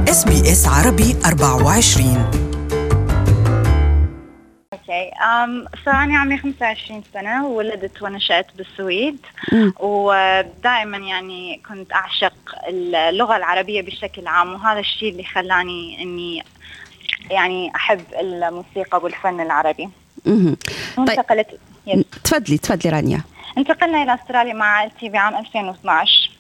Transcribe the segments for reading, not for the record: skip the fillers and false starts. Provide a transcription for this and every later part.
SBS عربي 24. فأنا عمري 25 سنة وولدت ونشأت بالسويد. ودائما يعني كنت أعشق اللغة العربية بشكل عام، وهذا الشيء اللي خلاني أني يعني أحب الموسيقى والفن العربي. طيب تفضلي رانيا. انتقلنا إلى أستراليا مع عائلتي بعام 2012.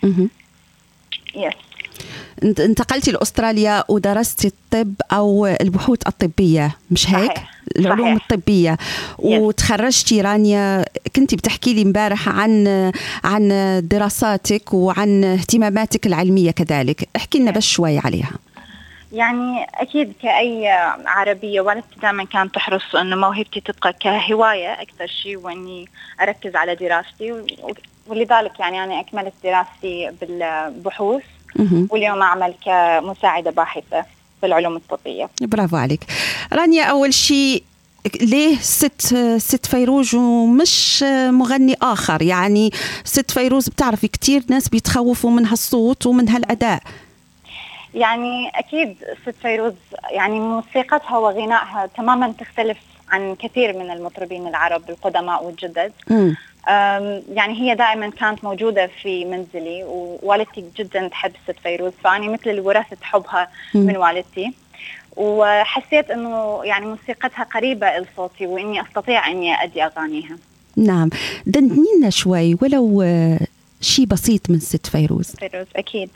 انتقلتي لأستراليا ودرستي الطب أو البحوث الطبية، مش هيك؟ صحيح. العلوم الطبية. وتخرجتي رانيا، كنتي بتحكي لي امبارح عن دراساتك وعن اهتماماتك العلمية كذلك، احكي لنا بس شوي عليها. يعني أكيد كأي عربية والدتي دائما كانت تحرص أنه موهبتي تبقى كهواية أكثر شيء، وأني أركز على دراستي، ولذلك يعني أنا أكملت دراستي بالبحوث، واليوم أعمل كمساعدة باحثة في العلوم الطبية. برافو عليك رانيا. أول شيء ليه ست فيروز ومش مغني آخر؟ يعني ست فيروز بتعرفي كتير ناس بيتخوفوا من هالصوت ومن هالأداء. يعني أكيد ست فيروز يعني موسيقتها وغنائها تماما تختلف عن كثير من المطربين العرب القدماء والجدد. يعني هي دائما كانت موجودة في منزلي، ووالدتي جدا تحب ست فيروز، فأنا مثل اللي ورثت حبها من والدتي، وحسيت أنه يعني موسيقتها قريبة لصوتي وإني أستطيع أني أدي أغانيها. نعم، دندنينا شوي ولو شيء بسيط من ست فيروز. أكيد.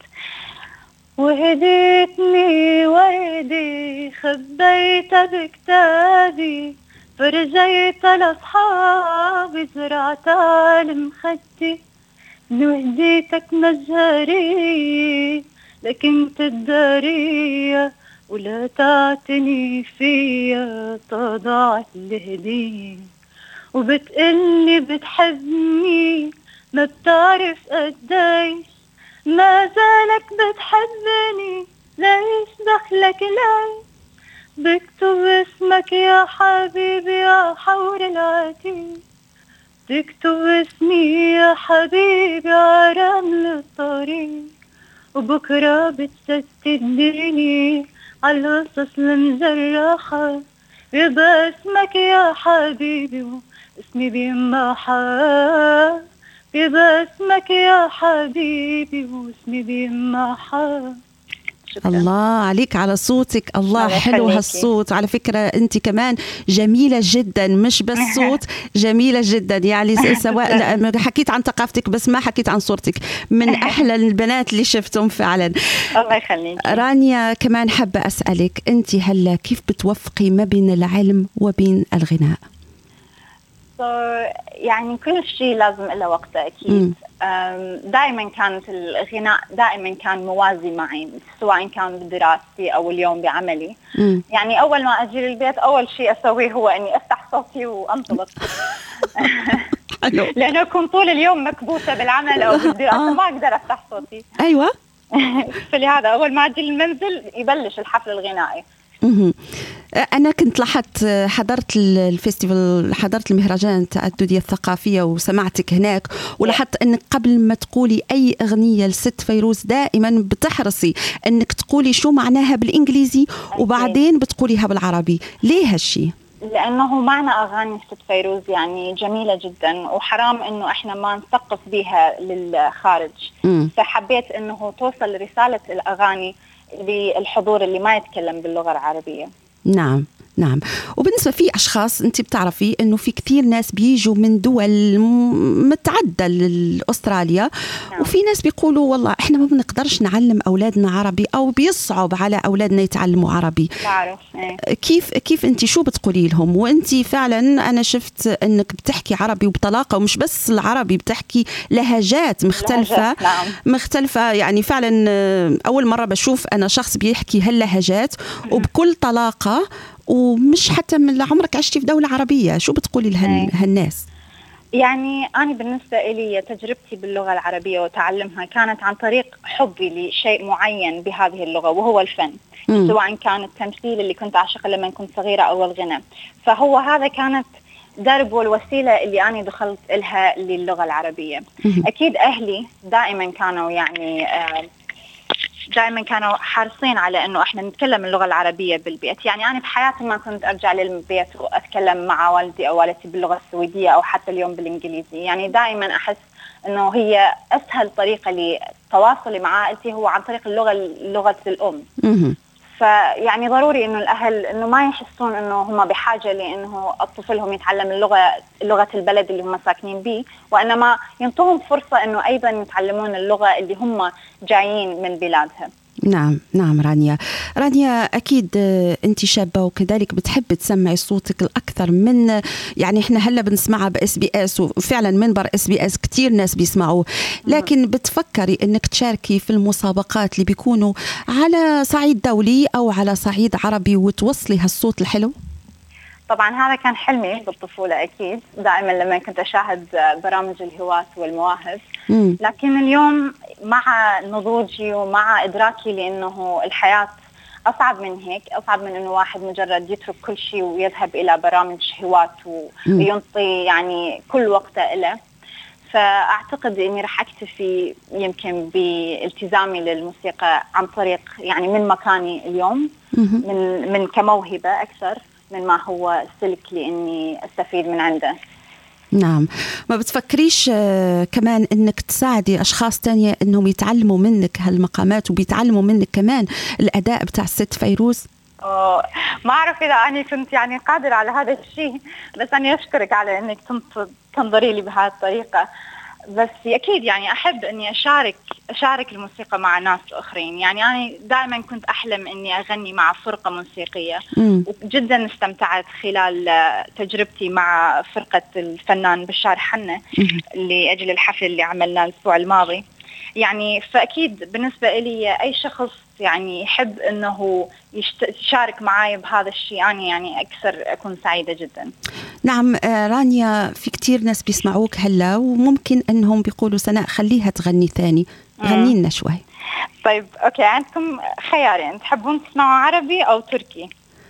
وهديتني وردي خبيتها بكتابي، فرجيت لأصحابي زرعتها لمخدي، نهديتك مجهرية لكن تدارية، ولا تعتني فيها تضاعت الهدية، وبتقلي بتحبني ما بتعرف قديش، ما زالك بتحبني ليش دخلك ليش، بكتب اسمك يا حبيبي يا حور العتيق، بكتب اسمي يا حبيبي على رمل الطريق، وبكرة بتستدني على القصص المجرحة، يبقى اسمك يا حبيبي واسمي بيمحى، يبقى اسمك يا حبيبي واسمي بيمحى. الله عليك على صوتك، الله حلو هالصوت. على فكرة أنت كمان جميلة جدا، مش بس صوت، جميلة جدا. يعني سواء حكيت عن ثقافتك بس ما حكيت عن صورتك، من أحلى البنات اللي شفتهم فعلا. الله يخليك. رانيا كمان حابة أسألك، أنت هلا كيف بتوفقي ما بين العلم وبين الغناء؟ يعني كل شيء لازم له وقته أكيد. دائما كانت الغناء دائما كان موازي معي، سواء كان بدراستي أو اليوم بعملي. يعني أول ما أجي للبيت أول شيء أسويه هو أني أفتح صوتي وأنطلق لأنه أكون طول اليوم مكبوسة بالعمل أو بالدراسة، ما أقدر أفتح صوتي. أيوة. فلهذا أول ما أجي للمنزل يبلش الحفل الغنائي. أنا كنت لاحظت، حضرت الفيستيفال، حضرت المهرجان التعددية الثقافية وسمعتك هناك، ولاحظت أنك قبل ما تقولي أي أغنية لست فيروز دائما بتحرصي أنك تقولي شو معناها بالإنجليزي وبعدين بتقوليها بالعربي. ليه هالشي؟ لأنه معنى أغاني ست فيروز يعني جميلة جدا، وحرام أنه إحنا ما نثقف بها للخارج. فحبيت أنه توصل رسالة الأغاني للحضور اللي ما يتكلم باللغة العربية. نعم. وبالنسبة في أشخاص أنت بتعرفي أنه في كثير ناس بيجوا من دول متعدة لأستراليا. وفي ناس بيقولوا والله إحنا ما بنقدرش نعلم أولادنا عربي، أو بيصعب على أولادنا يتعلموا عربي. بعرف. كيف أنت شو بتقولي لهم؟ وأنت فعلا أنا شفت أنك بتحكي عربي وبطلاقة، ومش بس العربي، بتحكي لهجات مختلفة. مختلفة يعني فعلا أول مرة بشوف أنا شخص بيحكي هاللهجات وبكل طلاقة، ومش حتى من عمرك عشتي في دولة عربية. شو بتقولي لهالناس؟ يعني أنا بالنسبة لي تجربتي باللغة العربية وتعلمها كانت عن طريق حبي لشيء معين بهذه اللغة، وهو الفن. سواء كان التمثيل اللي كنت أعشقه لما كنت صغيرة أو الغناء، فهو هذا كانت درب والوسيلة اللي أنا دخلت لها للغة العربية. أكيد أهلي دائما كانوا يعني دائما كانوا حريصين على انه احنا نتكلم اللغه العربيه بالبيت. يعني انا بحياتي ما كنت ارجع للبيت واتكلم مع والدي او والدتي باللغه السويديه او حتى اليوم بالانجليزي. يعني دائما احس انه هي اسهل طريقه لتواصلي مع عائلتي هو عن طريق لغه الام. فيعني ضروري انه الاهل انه ما يحسون انه هم بحاجه لانه طفلهم يتعلم لغه البلد اللي هم ساكنين به، وانما ينطوهم فرصه انه ايضا يتعلمون اللغه اللي هم جايين من بلادها. نعم نعم رانيا أكيد أنت شابة وكذلك بتحب تسمعي صوتك الأكثر من يعني إحنا هلا بنسمعها بSBS وفعلا منبر SBS كتير ناس بيسمعوه، لكن بتفكري أنك تشاركي في المسابقات اللي بيكونوا على صعيد دولي أو على صعيد عربي وتوصلي هالصوت الحلو؟ طبعا هذا كان حلمي بالطفولة أكيد، دائما لما كنت أشاهد برامج الهواة والمواهب. لكن اليوم مع نضوجي ومع إدراكي لأنه الحياة أصعب من هيك، أصعب من أنه واحد مجرد يترك كل شيء ويذهب إلى برامج هواة وينطي يعني كل وقته له. فأعتقد أني رح أكتفي يمكن بالتزامي للموسيقى عن طريق يعني من مكاني اليوم من كموهبة أكثر من ما هو سلك لأني أستفيد من عنده. نعم، ما بتفكريش كمان أنك تساعدي أشخاص تانية أنهم يتعلموا منك هالمقامات وبيتعلموا منك كمان الأداء بتاع الست فيروز؟ ما أعرف إذا أنا كنت يعني قادرة على هذا الشيء، بس أنا أشكرك على أنك تنظري لي بهذه الطريقة. بس أكيد يعني أحب أني أشارك الموسيقى مع ناس آخرين. يعني أنا دائما كنت أحلم أني أغني مع فرقة موسيقية، وجدا استمتعت خلال تجربتي مع فرقة الفنان بشار حنة لأجل الحفل اللي عملناه الأسبوع الماضي. يعني فأكيد بالنسبة لي أي شخص يعني يحب أنه يشارك معي بهذا الشيء أنا يعني أكثر أكون سعيدة جدا. نعم رانيا، في كتير ناس بيسمعوك هلا وممكن أنهم بيقولوا سناء خليها تغني ثاني، غني لنا شوي. طيب أوكي، عندكم خيارين، تحبون تسمعوا عربي أو تركي؟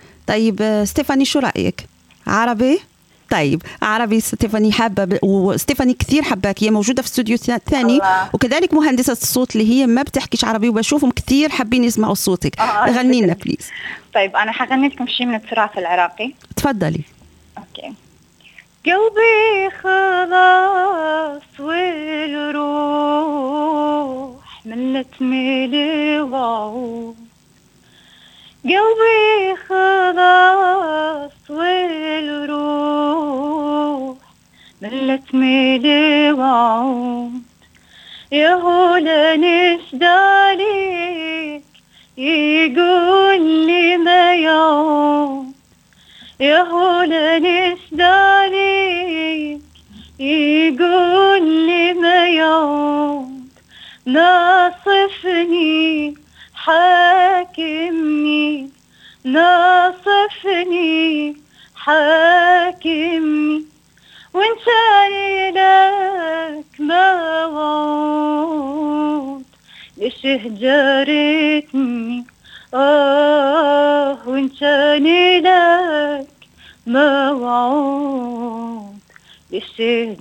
طيب ستيفاني شو رأيك؟ عربي؟ طيب عربي. ستيفاني حابة وستيفاني كثير حباك، هي موجودة في استوديو ثاني وكذلك مهندسة الصوت اللي هي ما بتحكيش عربي وبشوفهم كثير حابين يسمعوا صوتك. غني لنا بليز. طيب أنا حغني لكم شيء من التراث العراقي. تفضلي. أوكي. قلبي خلاص والروح ملت ميلي وعود، قلبي خلاص والروح ملت ميلي وعود، يا هو لنشدالك يقول لي ما يعود، يا هو لنشدالك يقول لي ما يعود، ناصفني حاكمني ناصفني حاكمني، وإن كان لك ما وعود ليش هجرتني، وإن كان لك ما وعود ليش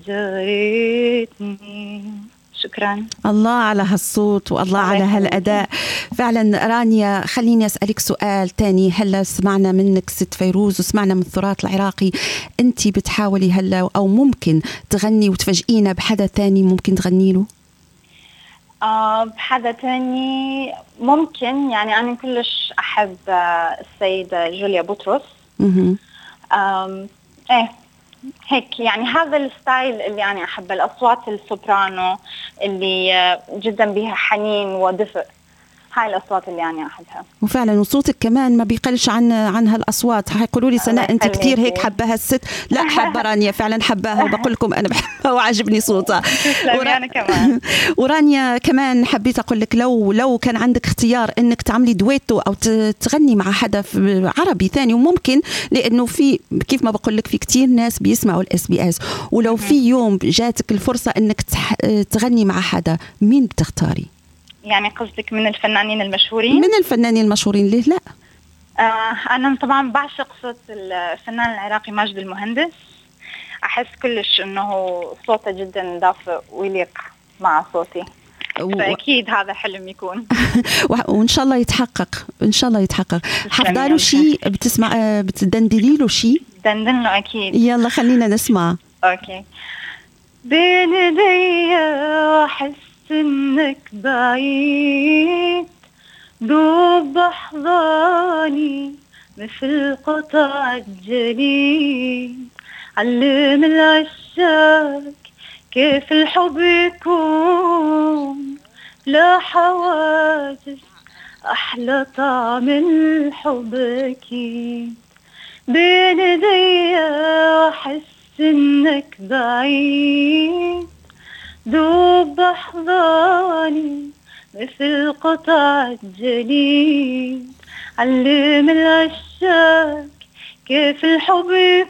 هجرتني. شكرا. الله على هالصوت والله على هالأداء فعلا. رانيا خليني أسألك سؤال تاني، هلا سمعنا منك ست فيروز وسمعنا من التراث العراقي، أنت بتحاولي هلا أو ممكن تغني وتفاجئينا بحدا تاني ممكن تغني له؟ بحدا تاني ممكن، يعني أنا كلش أحب السيدة جوليا بطرس. إيه هيك يعني هذا الستايل اللي أنا أحب، الأصوات السوبرانو اللي جدا بها حنين ودفء، هاي الأصوات اللي أنا أحبها. وفعلا وصوتك كمان ما بيقلش عن هالأصوات. حيقولوا لي سناء أنت كتير هيك حبها الست، لا حبة رانيا فعلا حباها وبقول لكم أنا بحبها وعجبني صوتها. أنا كمان. ورانيا كمان حبيت أقول لك لو كان عندك اختيار إنك تعملي دويتو أو تغني مع حدا عربي ثاني، وممكن لأنه في كيف ما بقول لك في كتير ناس بيسمعوا الSBS، ولو في يوم جاتك الفرصة إنك تغني مع حدا، مين بتختاري؟ يعني قصدك من الفنانين المشهورين؟ من الفنانين المشهورين، ليه لا؟ أنا طبعا بعشق صوت الفنان العراقي ماجد المهندس، أحس كلش أنه صوته جدا دافئ ويليق مع صوتي. أكيد هذا حلم يكون. وإن شاء الله يتحقق، إن شاء الله يتحقق. حافظة له شيء بتسمع، بتدندلي له شيء؟ دندن له أكيد. يلا خلينا نسمع. أوكي. بين يدي وأحس إنك بعيد، دوب أحضاني مثل قطع الجليد، علم العشاق كيف الحب يكون، لا حواجز أحلى طعم الحب أكيد. بين يدي وأحس إنك بعيد، دوب أحضاني مثل قطع الجليد، علم العشاق كيف الحب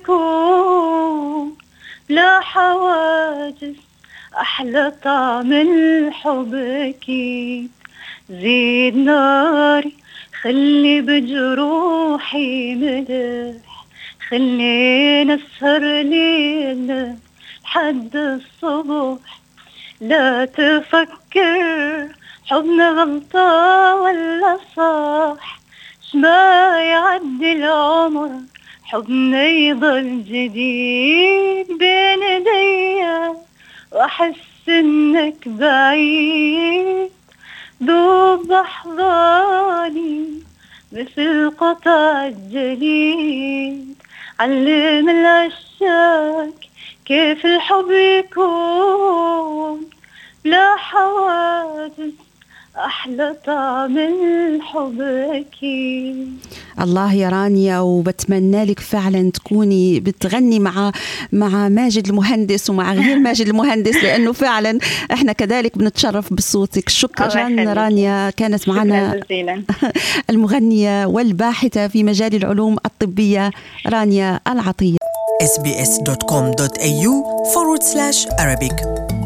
يكون، لا حواجز أحلى طعم الحب أكيد. زيد ناري خلي بجروحي ملح، خلينا نسهر ليلة لحد الصبح، لا تفكر حبنا غلطة ولا صح، شما يعدي العمر حبنا يضل جديد. بين يدي وأحس إنك بعيد، دوب أحضاني مثل قطع الجليد، علم العشاق كيف الحب يكون، لا حواجز أحلى طعم الحب أكيد. الله يا رانيا، وبتمنى لك فعلا تكوني بتغني مع ماجد المهندس ومع غير ماجد المهندس، لأنه فعلا احنا كذلك بنتشرف بصوتك. شكرا رانيا، كانت معنا المغنية والباحثة في مجال العلوم الطبية رانيا العطية. sbs.com.au/Arabic